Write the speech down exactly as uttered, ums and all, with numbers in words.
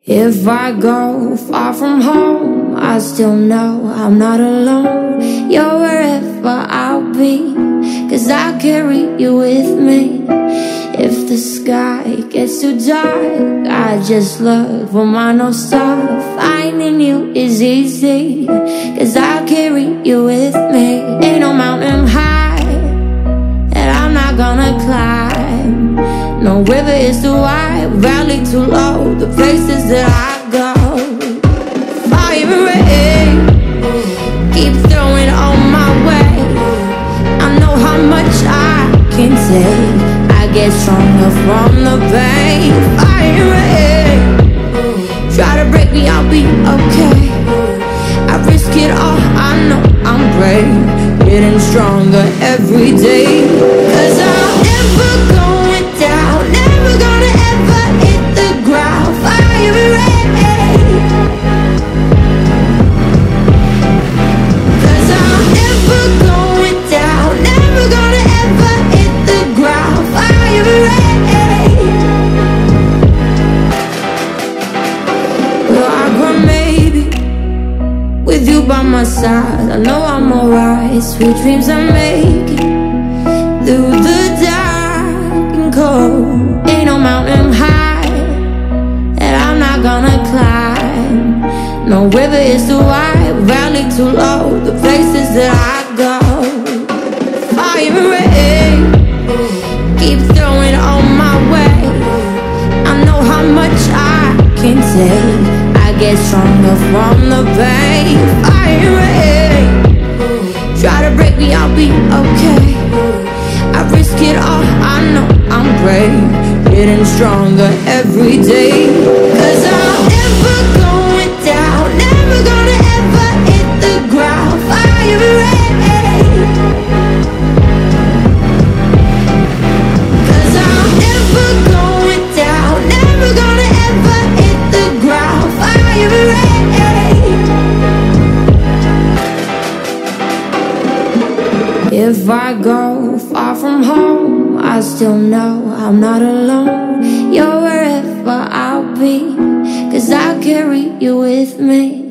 If I go far from home, I still know I'm not alone. You're wherever I'll be, 'cause I carry you with me. If the sky gets too dark, I just look for my North Star. Finding you is easy, 'cause I carry you with me. Ain't no mountain high that I'm not gonna climb. No river is too wide, valley too low, the places that I go. Fire and rain keep throwing on my way. I know how much I can take, I get stronger from the pain. Fire and rain try to break me, I'll be okay. I risk it all, I know I'm brave, getting stronger every day. 'Cause I'm never going down, never gonna ever hit the ground. Fire and rain, 'cause I'm never going down, never gonna ever hit the ground. Fire and rain. Well, I grow maybe with you by my side, I know I'm alright. Sweet dreams I'm making through the dark and cold. Ain't no mountain high that I'm not gonna climb. No river is too wide, valley too low, the places that I go. Fire and rain keep throwing on my way. I know how much I can take, I get stronger from the pain. Fire and rain try to break me, I'll be okay. I risk it all, I know I'm brave, getting stronger every day. 'Cause I'm never going down, never gonna ever hit the ground. Fire and rain, 'cause I'm never going down, never gonna ever hit the ground. Fire and rain. If I go far from home, I still know I'm not alone. You're wherever I'll be, 'cause I carry you with me.